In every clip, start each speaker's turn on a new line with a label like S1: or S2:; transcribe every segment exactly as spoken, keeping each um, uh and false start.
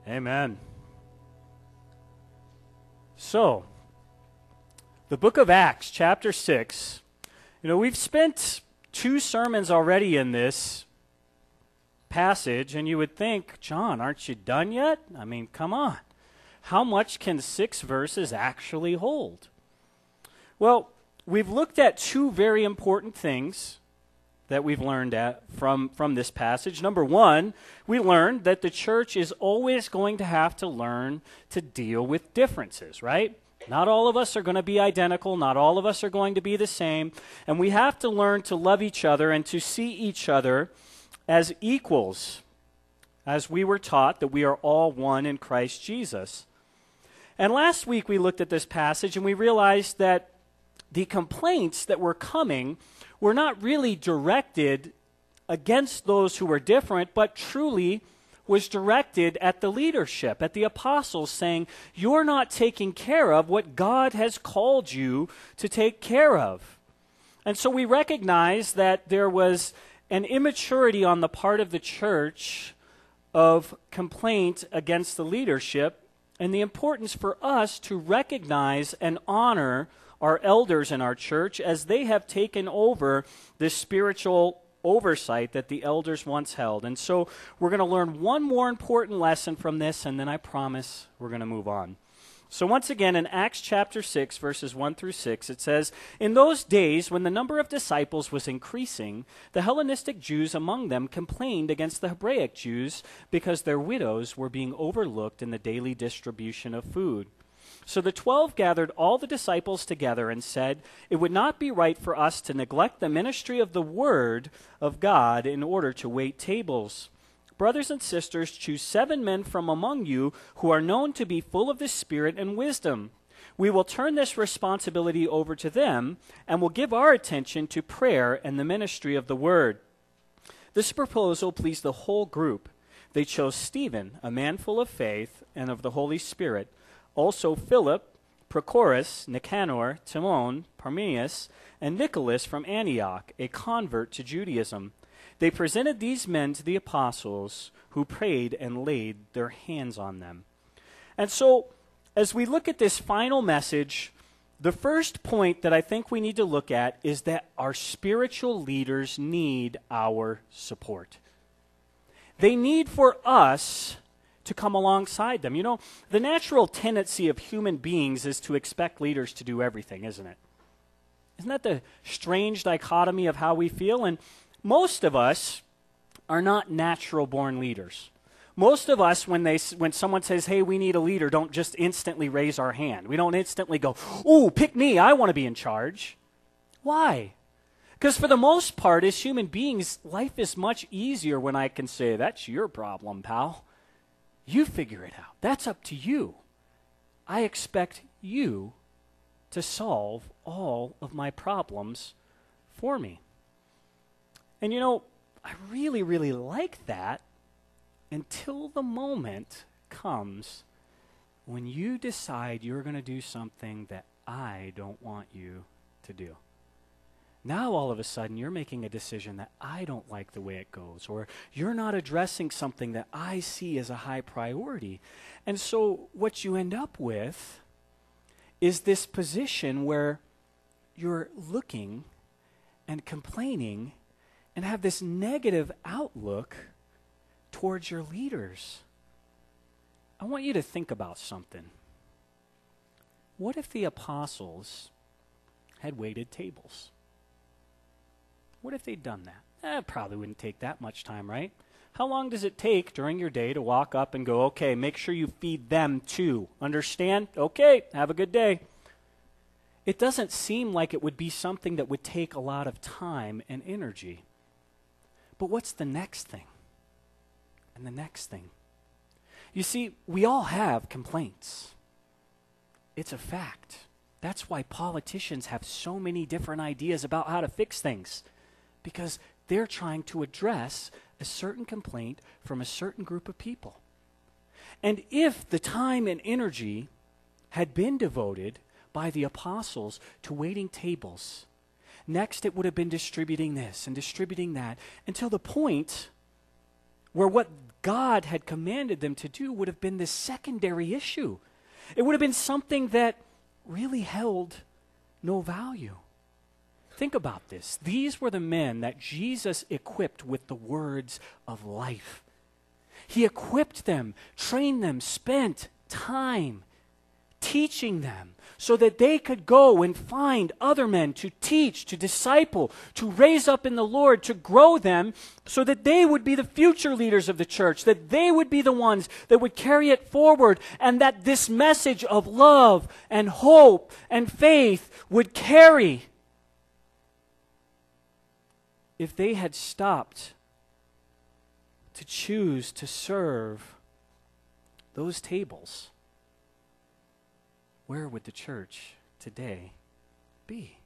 S1: Amen. So, the book of Acts, chapter six. You know, we've spent two sermons already in this passage, and you would think, John, aren't you done yet? I mean, come on. How much can six verses actually hold? Well, we've looked at two very important things that we've learned at from, from this passage. Number one, we learned that the church is always going to have to learn to deal with differences, right? Not all of us are going to be identical. Not all of us are going to be the same. And we have to learn to love each other and to see each other as equals, as we were taught that we are all one in Christ Jesus. And last week we looked at this passage and we realized that the complaints that were coming were not really directed against those who were different, but truly was directed at the leadership, at the apostles, saying, you're not taking care of what God has called you to take care of. And so we recognize that there was an immaturity on the part of the church of complaint against the leadership, and the importance for us to recognize and honor our elders in our church as they have taken over this spiritual oversight that the elders once held. And so we're going to learn one more important lesson from this, and then I promise we're going to move on. So once again, in Acts chapter six, verses one through six, it says, in those days when the number of disciples was increasing, the Hellenistic Jews among them complained against the Hebraic Jews because their widows were being overlooked in the daily distribution of food. So the twelve gathered all the disciples together and said, it would not be right for us to neglect the ministry of the word of God in order to wait tables. Brothers and sisters, choose seven men from among you who are known to be full of the Spirit and wisdom. We will turn this responsibility over to them and will give our attention to prayer and the ministry of the word. This proposal pleased the whole group. They chose Stephen, a man full of faith and of the Holy Spirit, also Philip, Prochorus, Nicanor, Timon, Parmenas, and Nicholas from Antioch, a convert to Judaism. They presented these men to the apostles, who prayed and laid their hands on them. And so, as we look at this final message, the first point that I think we need to look at is that our spiritual leaders need our support. They need for us to come alongside them. You know, the natural tendency of human beings is to expect leaders to do everything, isn't it? Isn't that the strange dichotomy of how we feel? And most of us are not natural-born leaders. Most of us, when they, when someone says, hey, we need a leader, don't just instantly raise our hand. We don't instantly go, ooh, pick me, I want to be in charge. Why? Because for the most part, as human beings, life is much easier when I can say, that's your problem, pal. You figure it out. That's up to you. I expect you to solve all of my problems for me. And you know, I really, really like that until the moment comes when you decide you're going to do something that I don't want you to do. Now, all of a sudden, you're making a decision that I don't like the way it goes, or you're not addressing something that I see as a high priority. And so what you end up with is this position where you're looking and complaining and have this negative outlook towards your leaders. I want you to think about something. What if the apostles had waited tables? What if they'd done that? Eh, it probably wouldn't take that much time, right? How long does it take during your day to walk up and go, okay, make sure you feed them too. Understand? Okay, have a good day. It doesn't seem like it would be something that would take a lot of time and energy. But what's the next thing? And the next thing? You see, we all have complaints. It's a fact. That's why politicians have so many different ideas about how to fix things. Because they're trying to address a certain complaint from a certain group of people. And if the time and energy had been devoted by the apostles to waiting tables, next it would have been distributing this and distributing that until the point where what God had commanded them to do would have been this secondary issue. It would have been something that really held no value. Think about this. These were the men that Jesus equipped with the words of life. He equipped them, trained them, spent time teaching them so that they could go and find other men to teach, to disciple, to raise up in the Lord, to grow them so that they would be the future leaders of the church, that they would be the ones that would carry it forward, and that this message of love and hope and faith would carry. If they had stopped to choose to serve those tables, where would the church today be?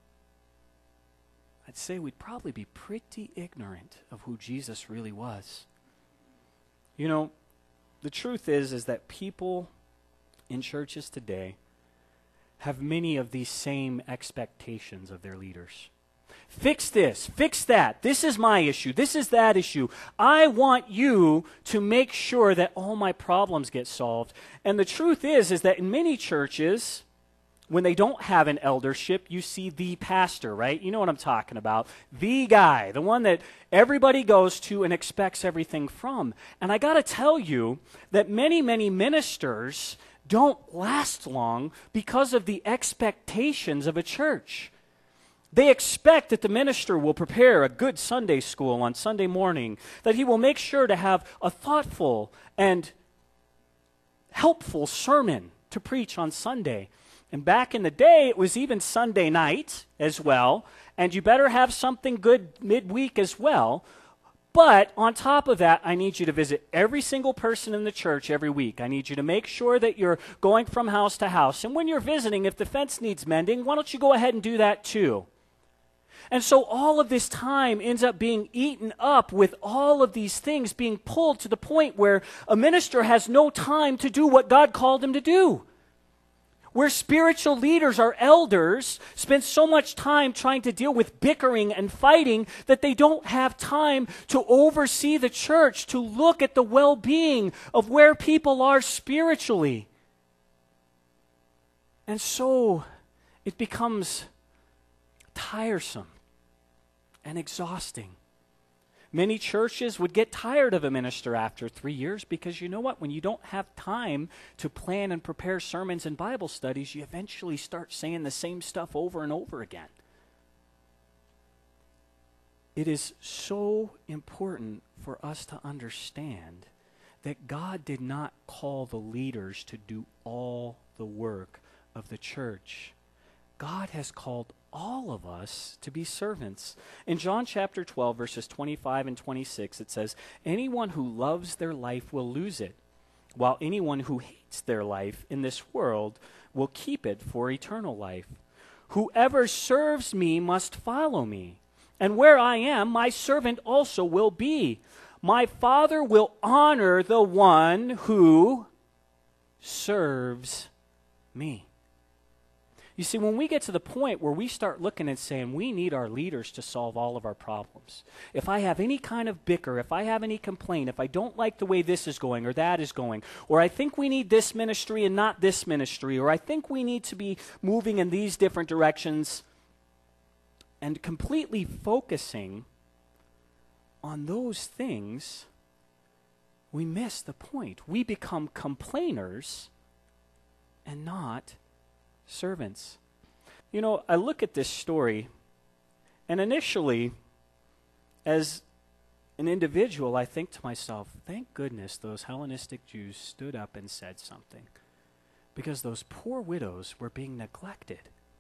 S1: I'd say we'd probably be pretty ignorant of who Jesus really was. You know, the truth is, is that people in churches today have many of these same expectations of their leaders. Fix this, fix that. This is my issue. This is that issue. I want you to make sure that all my problems get solved. And the truth is, is that in many churches, when they don't have an eldership, you see the pastor, right? You know what I'm talking about. The guy, the one that everybody goes to and expects everything from. And I got to tell you that many, many ministers don't last long because of the expectations of a church. They expect that the minister will prepare a good Sunday school on Sunday morning, that he will make sure to have a thoughtful and helpful sermon to preach on Sunday. And back in the day, it was even Sunday night as well, and you better have something good midweek as well. But on top of that, I need you to visit every single person in the church every week. I need you to make sure that you're going from house to house. And when you're visiting, if the fence needs mending, why don't you go ahead and do that too? And so all of this time ends up being eaten up with all of these things being pulled to the point where a minister has no time to do what God called him to do. Where spiritual leaders, our elders, spend so much time trying to deal with bickering and fighting that they don't have time to oversee the church, to look at the well-being of where people are spiritually. And so it becomes tiresome and exhausting. Many churches would get tired of a minister after three years because you know what? When you don't have time to plan and prepare sermons and Bible studies, you eventually start saying the same stuff over and over again. It is so important for us to understand that God did not call the leaders to do all the work of the church. God has called all of us to be servants. In John chapter twelve, verses twenty-five and twenty-six, it says, "Anyone who loves their life will lose it, while anyone who hates their life in this world will keep it for eternal life. Whoever serves me must follow me, and where I am, my servant also will be. My Father will honor the one who serves me." You see, when we get to the point where we start looking and saying we need our leaders to solve all of our problems, if I have any kind of bicker, if I have any complaint, if I don't like the way this is going or that is going, or I think we need this ministry and not this ministry, or I think we need to be moving in these different directions, and completely focusing on those things, we miss the point. We become complainers and not servants. You know, I look at this story, and initially, as an individual, I think to myself, thank goodness those Hellenistic Jews stood up and said something, because those poor widows were being neglected.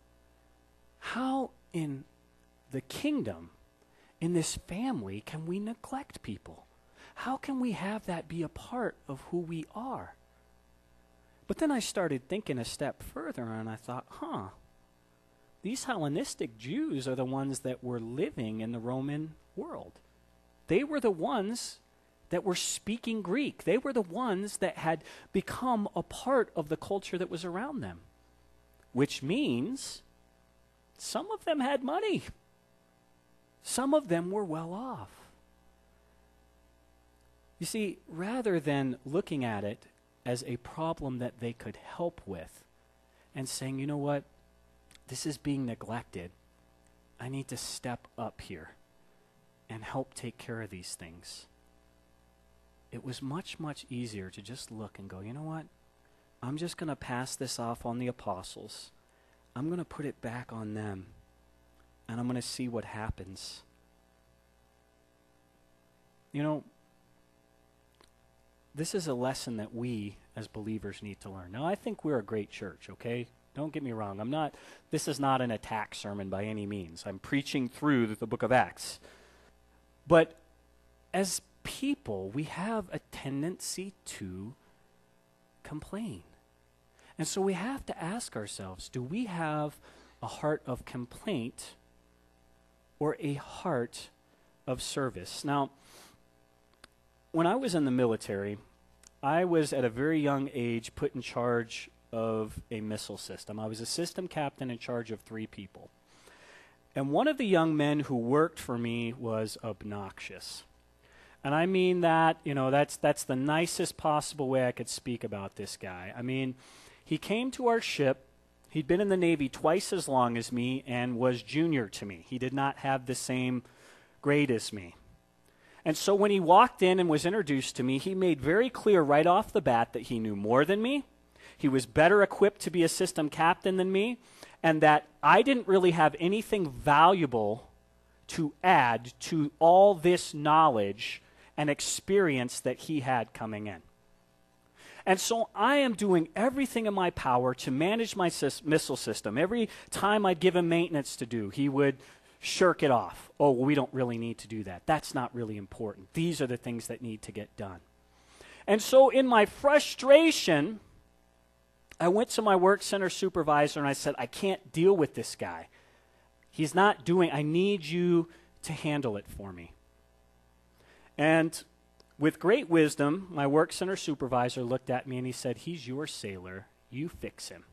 S1: How in the kingdom, in this family, can we neglect people? How can we have that be a part of who we are? But then I started thinking a step further, and I thought, huh, these Hellenistic Jews are the ones that were living in the Roman world. They were the ones that were speaking Greek. They were the ones that had become a part of the culture that was around them, which means some of them had money. Some of them were well off. You see, rather than looking at it as a problem that they could help with and saying, you know what, this is being neglected. I need to step up here and help take care of these things. It was much, much easier to just look and go, you know what, I'm just going to pass this off on the apostles. I'm going to put it back on them, and I'm going to see what happens. You know, this is a lesson that we as believers need to learn. Now, I think we're a great church, okay? Don't get me wrong. I'm not, this is not an attack sermon by any means. I'm preaching through the, the book of Acts. But as people, we have a tendency to complain. And so we have to ask ourselves, do we have a heart of complaint or a heart of service? Now, when I was in the military, I was at a very young age put in charge of a missile system. I was a system captain in charge of three people. And one of the young men who worked for me was obnoxious. And I mean that, you know, that's that's the nicest possible way I could speak about this guy. I mean, he came to our ship. He'd been in the Navy twice as long as me and was junior to me. He did not have the same grade as me. And so when he walked in and was introduced to me, he made very clear right off the bat that he knew more than me, he was better equipped to be a system captain than me, and that I didn't really have anything valuable to add to all this knowledge and experience that he had coming in. And so I am doing everything in my power to manage my sys- missile system. Every time I'd give him maintenance to do, he would shirk it off. Oh, well, we don't really need to do that. That's not really important. These are the things that need to get done. And so in my frustration, I went to my work center supervisor and I said, I can't deal with this guy. He's not doing, I need you to handle it for me. And with great wisdom, my work center supervisor looked at me and he said, he's your sailor. You fix him.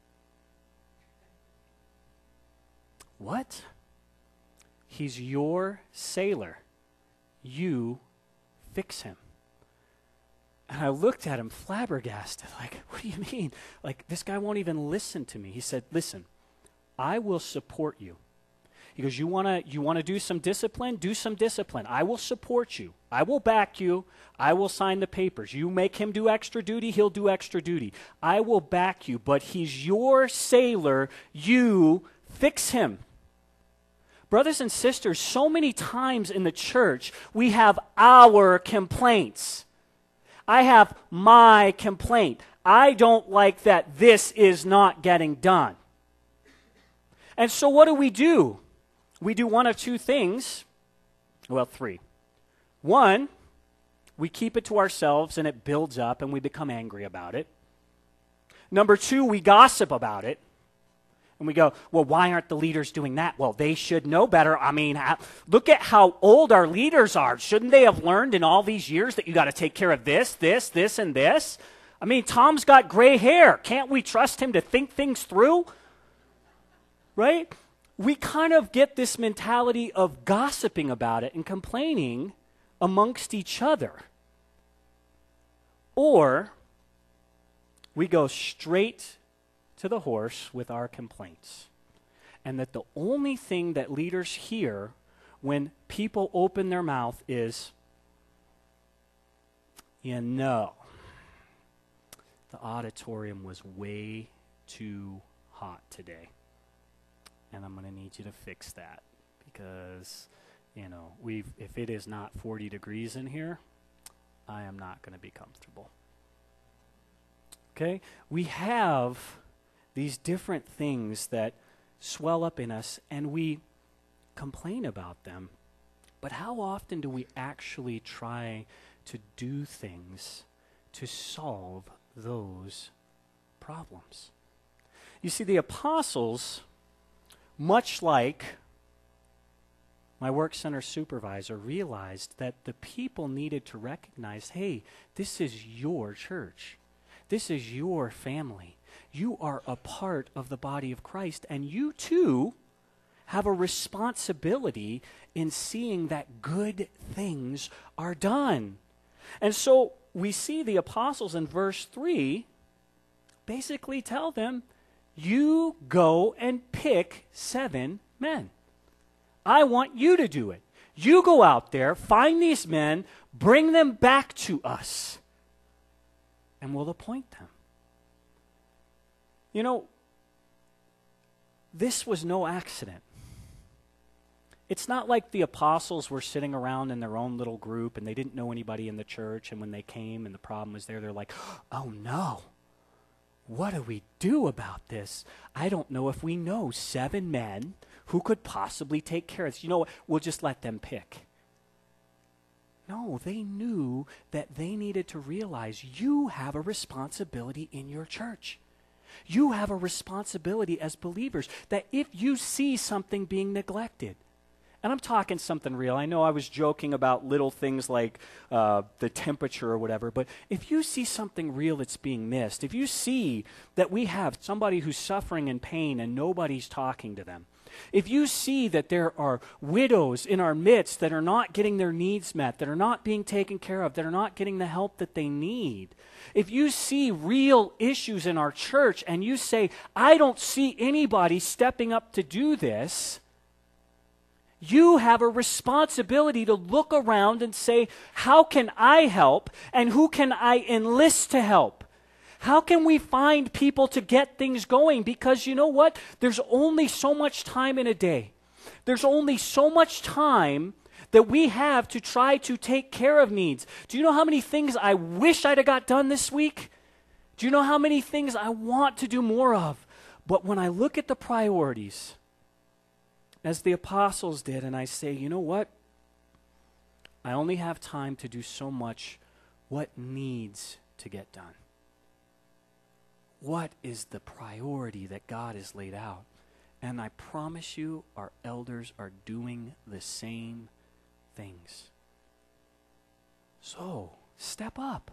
S1: What? He's your sailor. You fix him. And I looked at him flabbergasted, like, what do you mean? Like, this guy won't even listen to me. He said, listen, I will support you. He goes, you want to you want to do some discipline? Do some discipline. I will support you. I will back you. I will sign the papers. You make him do extra duty, he'll do extra duty. I will back you, but he's your sailor. You fix him. Brothers and sisters, so many times in the church, we have our complaints. I have my complaint. I don't like that this is not getting done. And so what do we do? We do one of two things. Well, three. One, we keep it to ourselves and it builds up and we become angry about it. Number two, we gossip about it. And we go, well, why aren't the leaders doing that? Well, they should know better. I mean, how, look at how old our leaders are. Shouldn't they have learned in all these years that you got to take care of this, this, this, and this? I mean, Tom's got gray hair. Can't we trust him to think things through? Right? We kind of get this mentality of gossiping about it and complaining amongst each other. Or we go straight to the horse with our complaints. And that the only thing that leaders hear when people open their mouth is, you know, the auditorium was way too hot today. And I'm going to need you to fix that because, you know, we've if it is not forty degrees in here, I am not going to be comfortable. Okay? We have these different things that swell up in us and we complain about them. But how often do we actually try to do things to solve those problems? You see, the apostles, much like my work center supervisor, realized that the people needed to recognize, hey, this is your church. This is your family. You are a part of the body of Christ, and you too have a responsibility in seeing that good things are done. And so we see the apostles in verse three basically tell them, you go and pick seven men. I want you to do it. You go out there, find these men, bring them back to us, and we'll appoint them. You know, this was no accident. It's not like the apostles were sitting around in their own little group and they didn't know anybody in the church, and when they came and the problem was there, they're like, oh no, what do we do about this? I don't know if we know seven men who could possibly take care of this. You know what? We'll just let them pick. No, they knew that they needed to realize you have a responsibility in your church. You have a responsibility as believers that if you see something being neglected, and I'm talking something real. I know I was joking about little things like uh, the temperature or whatever, but if you see something real that's being missed, if you see that we have somebody who's suffering in pain and nobody's talking to them, if you see that there are widows in our midst that are not getting their needs met, that are not being taken care of, that are not getting the help that they need, if you see real issues in our church and you say, I don't see anybody stepping up to do this, you have a responsibility to look around and say, how can I help and who can I enlist to help? How can we find people to get things going? Because you know what? There's only so much time in a day. There's only so much time that we have to try to take care of needs. Do you know how many things I wish I'd have got done this week? Do you know how many things I want to do more of? But when I look at the priorities, as the apostles did, and I say, you know what? I only have time to do so much. What needs to get done? What is the priority that God has laid out? And I promise you, our elders are doing the same things. So, step up.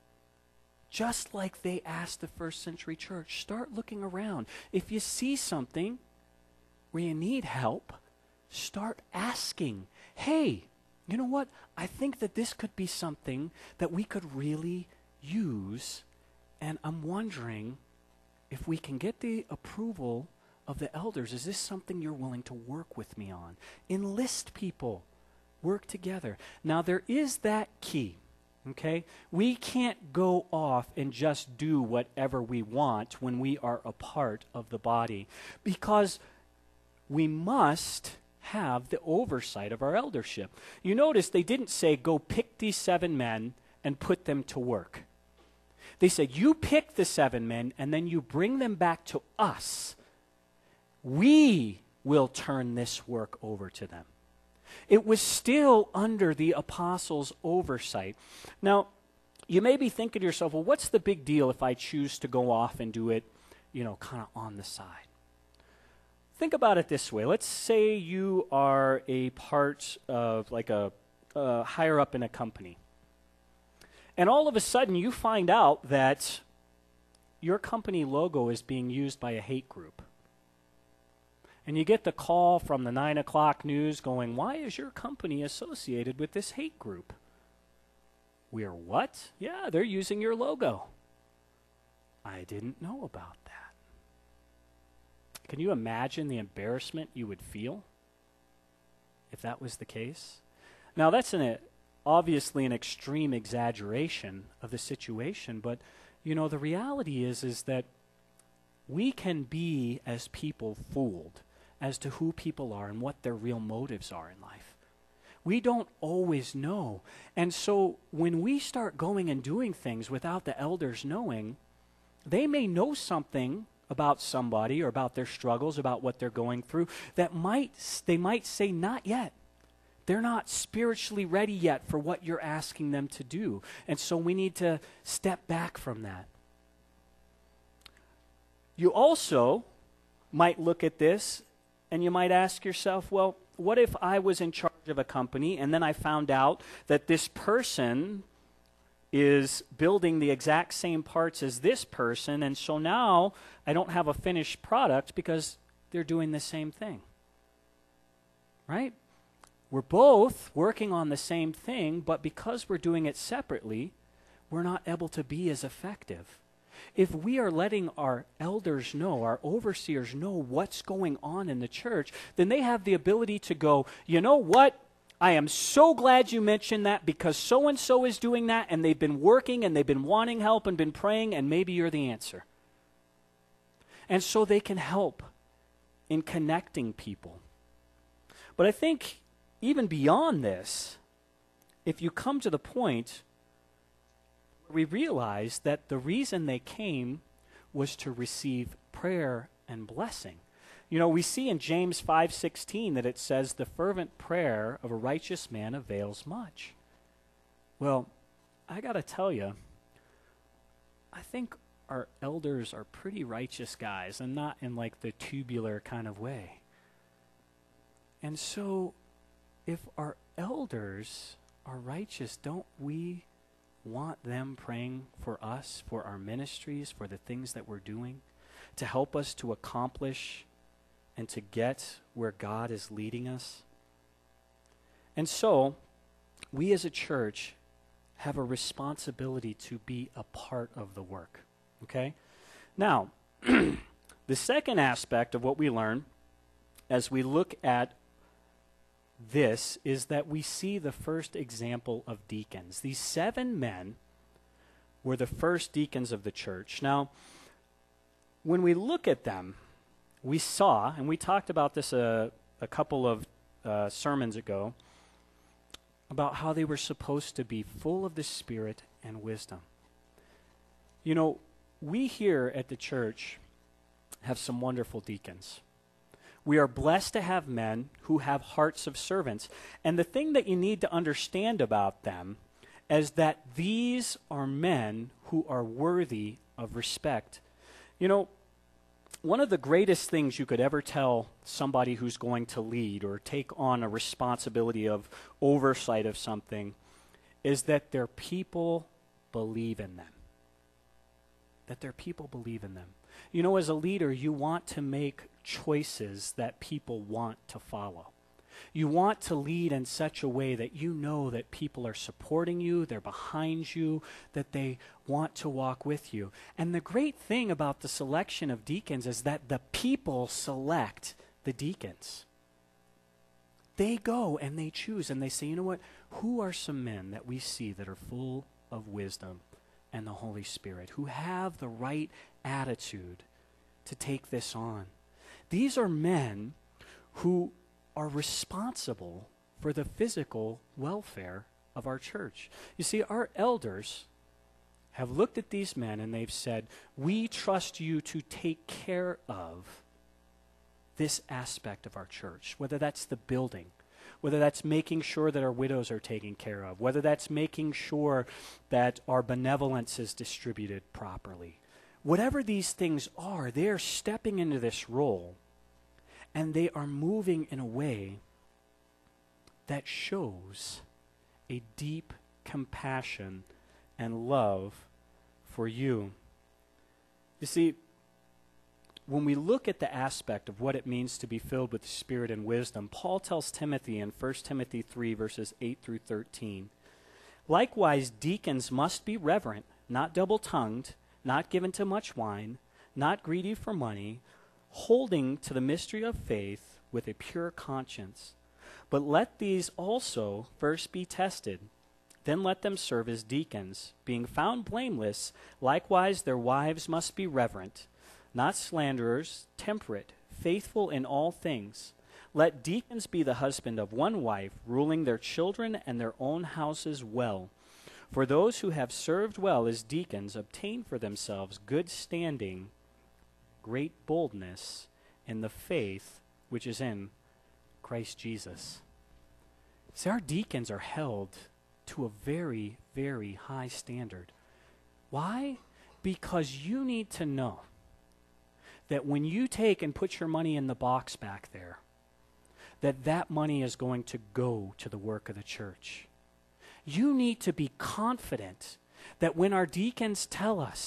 S1: Just like they asked the first century church, start looking around. If you see something where you need help, start asking, hey, you know what? I think that this could be something that we could really use, and I'm wondering if we can get the approval of the elders. Is this something you're willing to work with me on? Enlist people. Work together. Now, there is that key, okay? We can't go off and just do whatever we want when we are a part of the body, because we must have the oversight of our eldership. You notice they didn't say, go pick these seven men and put them to work. They said, you pick the seven men and then you bring them back to us. We will turn this work over to them. It was still under the apostles' oversight. Now, you may be thinking to yourself, well, what's the big deal if I choose to go off and do it, you know, kind of on the side? Think about it this way. Let's say you are a part of like a uh, higher up in a company. And all of a sudden you find out that your company logo is being used by a hate group. And you get the call from the nine o'clock news going, why is your company associated with this hate group? We're what? Yeah, they're using your logo. I didn't know about that. Can you imagine the embarrassment you would feel if that was the case? Now, that's an, obviously an extreme exaggeration of the situation, but, you know, the reality is, is that we can be, as people, fooled as to who people are and what their real motives are in life. We don't always know. And so when we start going and doing things without the elders knowing, they may know something about somebody or about their struggles, about what they're going through, that might they might say, not yet. They're not spiritually ready yet for what you're asking them to do. And so we need to step back from that. You also might look at this and you might ask yourself, well, what if I was in charge of a company and then I found out that this person is building the exact same parts as this person, and so now I don't have a finished product because they're doing the same thing. Right? We're both working on the same thing, but because we're doing it separately, we're not able to be as effective. If we are letting our elders know, our overseers know what's going on in the church, then they have the ability to go, you know what? I am so glad you mentioned that because so-and-so is doing that and they've been working and they've been wanting help and been praying and maybe you're the answer. And so they can help in connecting people. But I think even beyond this, if you come to the point we realize that the reason they came was to receive prayer and blessing. You know, we see in James five sixteen that it says, the fervent prayer of a righteous man avails much. Well, I got to tell you, I think our elders are pretty righteous guys, and not in like the tubular kind of way. And so, if our elders are righteous, don't we want them praying for us, for our ministries, for the things that we're doing, to help us to accomplish and to get where God is leading us? And so, we as a church have a responsibility to be a part of the work, okay? Now, the second aspect of what we learn as we look at this is that we see the first example of deacons. These seven men were the first deacons of the church. Now, when we look at them, we saw, and we talked about this a, a couple of uh, sermons ago, about how they were supposed to be full of the Spirit and wisdom. You know, we here at the church have some wonderful deacons. We are blessed to have men who have hearts of servants. And the thing that you need to understand about them is that these are men who are worthy of respect. You know, one of the greatest things you could ever tell somebody who's going to lead or take on a responsibility of oversight of something is that their people believe in them. That their people believe in them. You know, as a leader, you want to make choices that people want to follow. You want to lead in such a way that you know that people are supporting you, they're behind you, that they want to walk with you. And the great thing about the selection of deacons is that the people select the deacons. They go and they choose and they say, you know what, who are some men that we see that are full of wisdom and the Holy Spirit, who have the right attitude to take this on? These are men who are responsible for the physical welfare of our church. You see, our elders have looked at these men and they've said, we trust you to take care of this aspect of our church, whether that's the building, whether that's making sure that our widows are taken care of, whether that's making sure that our benevolence is distributed properly. Whatever these things are, they're stepping into this role, and they are moving in a way that shows a deep compassion and love for you. You see, when we look at the aspect of what it means to be filled with the Spirit and wisdom, Paul tells Timothy in First Timothy three, verses eight through thirteen, likewise, deacons must be reverent, not double-tongued, not given to much wine, not greedy for money, holding to the mystery of faith with a pure conscience. But let these also first be tested. Then let them serve as deacons, being found blameless. Likewise, their wives must be reverent, not slanderers, temperate, faithful in all things. Let deacons be the husband of one wife, ruling their children and their own houses well. For those who have served well as deacons obtain for themselves good standing, great boldness in the faith which is in Christ Jesus. See, our deacons are held to a very, very high standard. Why? Because you need to know that when you take and put your money in the box back there, that that money is going to go to the work of the church. You need to be confident that when our deacons tell us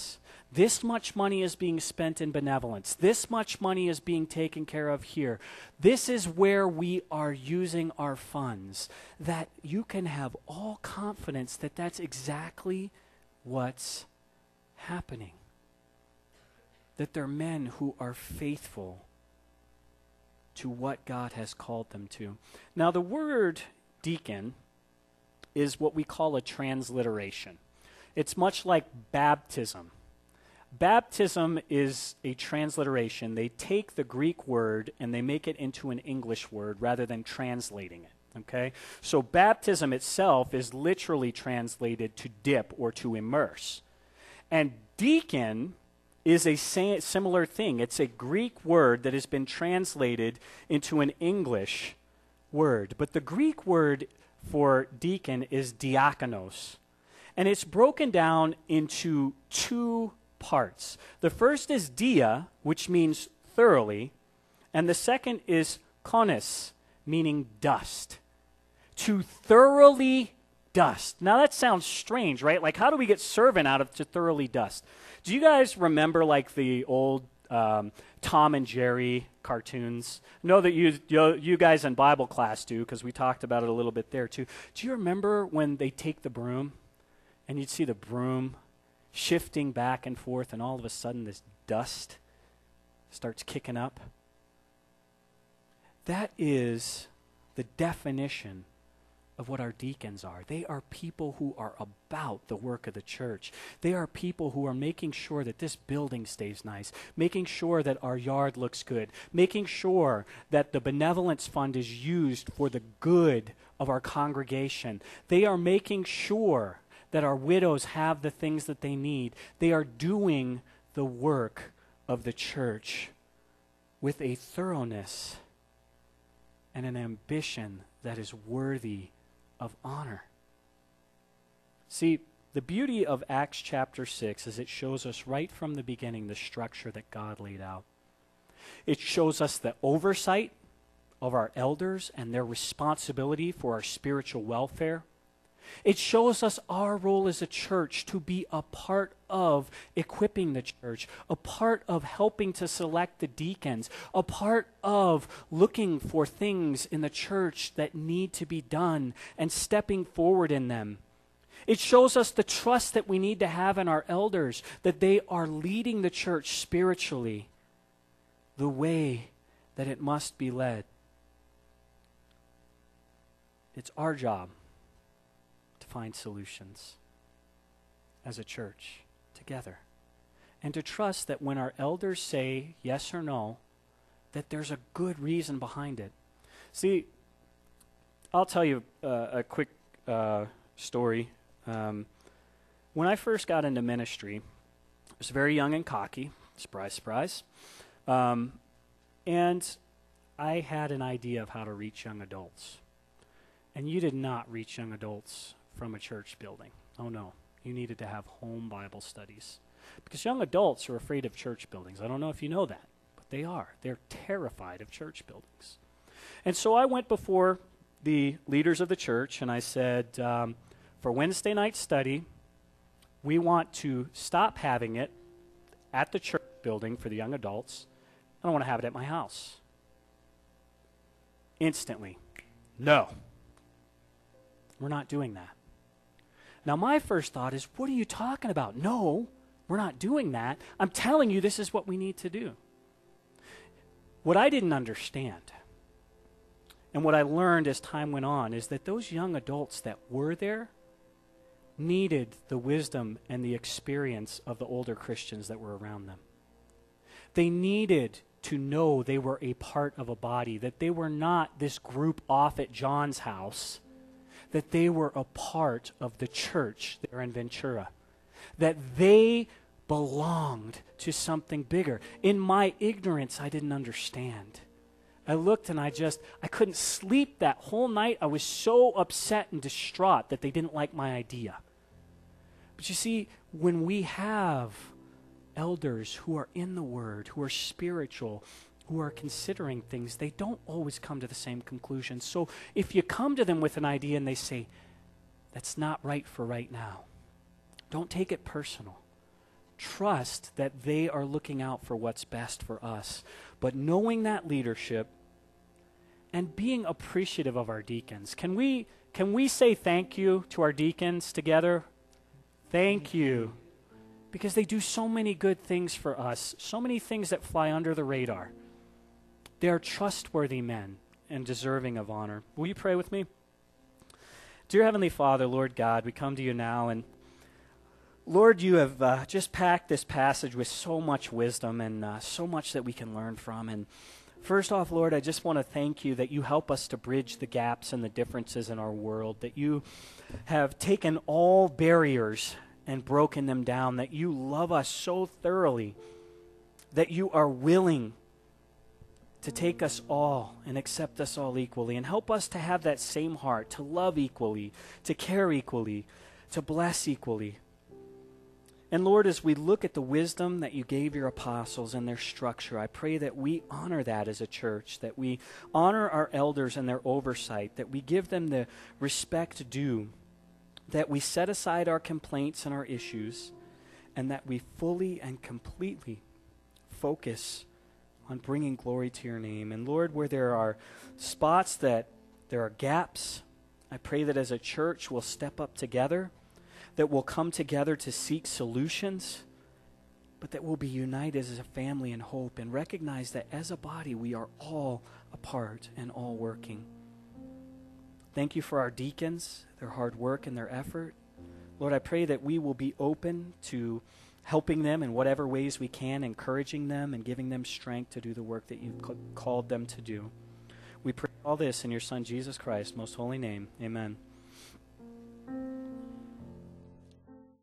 S1: This much money is being spent in benevolence. This much money is being taken care of here. This is where we are using our funds. That you can have all confidence that that's exactly what's happening. That they're men who are faithful to what God has called them to. Now, the word deacon is what we call a transliteration. It's much like baptism. Baptism is a transliteration. They take the Greek word and they make it into an English word rather than translating it. Okay? So baptism itself is literally translated to dip or to immerse. And deacon is a sa- similar thing. It's a Greek word that has been translated into an English word. But the Greek word for deacon is diakonos. And it's broken down into two parts. The first is dia, which means thoroughly, and the second is konis, meaning dust. To thoroughly dust. Now that sounds strange, right? Like, how do we get servant out of to thoroughly dust? Do you guys remember like the old um, Tom and Jerry cartoons? I know that you, you you guys in Bible class do, because we talked about it a little bit there too. Do you remember when they take the broom and you'd see the broom shifting back and forth, and all of a sudden this dust starts kicking up? That is the definition of what our deacons are. They are people who are about the work of the church. They are people who are making sure that this building stays nice, making sure that our yard looks good, making sure that the benevolence fund is used for the good of our congregation. They are making sure that our widows have the things that they need. They are doing the work of the church with a thoroughness and an ambition that is worthy of honor. See, the beauty of Acts chapter six is it shows us right from the beginning the structure that God laid out. It shows us the oversight of our elders and their responsibility for our spiritual welfare. It shows us our role as a church to be a part of equipping the church, a part of helping to select the deacons, a part of looking for things in the church that need to be done and stepping forward in them. It shows us the trust that we need to have in our elders, that they are leading the church spiritually the way that it must be led. It's our job to find solutions as a church together, and to trust that when our elders say yes or no, that there's a good reason behind it. See, I'll tell you uh, a quick uh, story. Um, when I first got into ministry, I was very young and cocky. Surprise, surprise. Um, and I had an idea of how to reach young adults. And you did not reach young adults from a church building. Oh no, you needed to have home Bible studies. Because young adults are afraid of church buildings. I don't know if you know that, but they are. They're terrified of church buildings. And so I went before the leaders of the church and I said, um, for Wednesday night study, we want to stop having it at the church building for the young adults. I don't want to have it at my house. Instantly, no. We're not doing that. Now, my first thought is, what are you talking about? No, we're not doing that. I'm telling you this is what we need to do. What I didn't understand, and what I learned as time went on, is that those young adults that were there needed the wisdom and the experience of the older Christians that were around them. They needed to know they were a part of a body, that they were not this group off at John's house, that they were a part of the church there in Ventura, that they belonged to something bigger. In my ignorance, I didn't understand. I looked and I just, I couldn't sleep that whole night. I was so upset and distraught that they didn't like my idea. But you see, when we have elders who are in the Word, who are spiritual, who are considering things, they don't always come to the same conclusion. So if you come to them with an idea and they say, that's not right for right now, don't take it personal. trust that they are looking out for what's best for us. But knowing that leadership and being appreciative of our deacons. Can we can we say thank you to our deacons together? Thank you. Because they do so many good things for us, so many things that fly under the radar. They are trustworthy men and deserving of honor. Will you pray with me? Dear Heavenly Father, Lord God, we come to you now, and Lord, you have uh, just packed this passage with so much wisdom and uh, so much that we can learn from. And first off, Lord, I just want to thank you that you help us to bridge the gaps and the differences in our world, that you have taken all barriers and broken them down, that you love us so thoroughly, that you are willing to take us all and accept us all equally, and help us to have that same heart, to love equally, to care equally, to bless equally. And Lord, as we look at the wisdom that you gave your apostles and their structure, I pray that we honor that as a church, that we honor our elders and their oversight, that we give them the respect due, that we set aside our complaints and our issues, and that we fully and completely focus on bringing glory to your name. And Lord, where there are spots that there are gaps, I pray that as a church we'll step up together, that we'll come together to seek solutions, but that we'll be united as a family in hope and recognize that as a body we are all a part and all working. Thank you for our deacons, their hard work and their effort. Lord, I pray that we will be open to helping them in whatever ways we can, encouraging them and giving them strength to do the work that you've called them to do. We pray all this in your Son, Jesus Christ's most holy name. Amen.